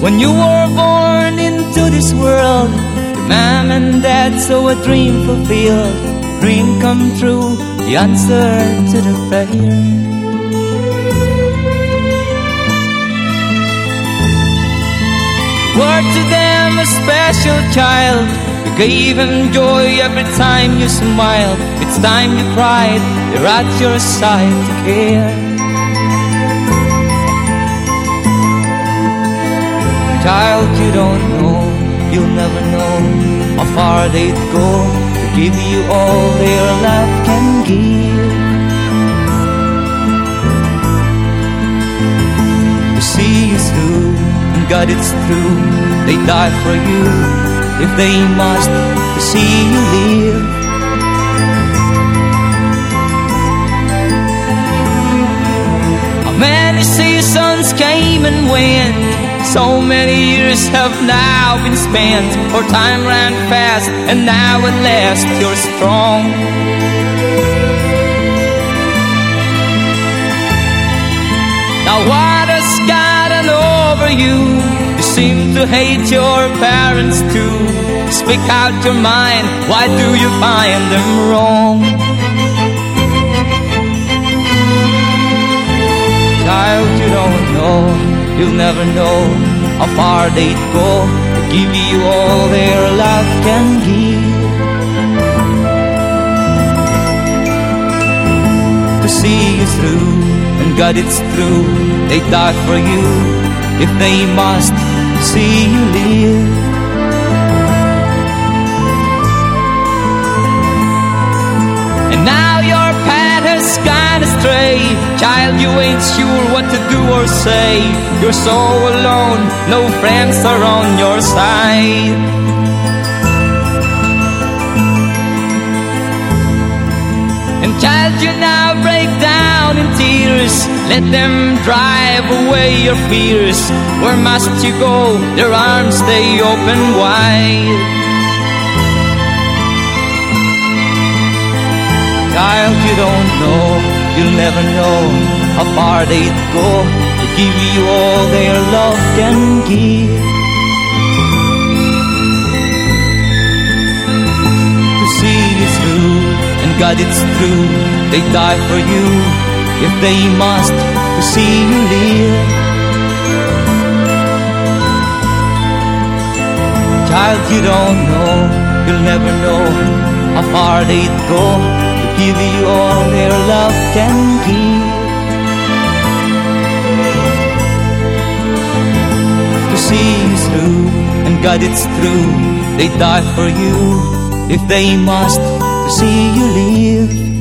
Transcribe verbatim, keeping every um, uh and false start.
When you were born into this world, your mom and dad saw a dream fulfilled, dream come true, the answer to the prayer. Were to them a special child, you gave them joy every time you smiled. It's time you cried, they're at your side to care. Child, you don't know, you'll never know how far they'd go to give you all their love can give. To see you through, and God it's true, they die for you if they must, to see you live. How many seasons came and went, so many years have now been spent, for time ran fast and now at last you're strong. Now what has gotten over you? You seem to hate your parents too. Speak out your mind, why do you find them wrong? Child, you don't know, you'll never know how far they'd go to give you all their love can give. To see you through, and God it's true, they die for you if they must, to see you live. And now your path has gone astray, child, you ain't sure what to do or say. You're so alone, no friends are on your side. And child, you now break down in tears, let them drive away your fears. Where must you go? Their arms stay open wide. Child, you don't know, you'll never know how far they'd go to give you all their love can give. To see you through, and God it's true, they die for you if they must, to see you live. Child, you don't know, you'll never know how far they'd go to give you all their love can give. To see you through, and God it's true, they die for you if they must, to see you live.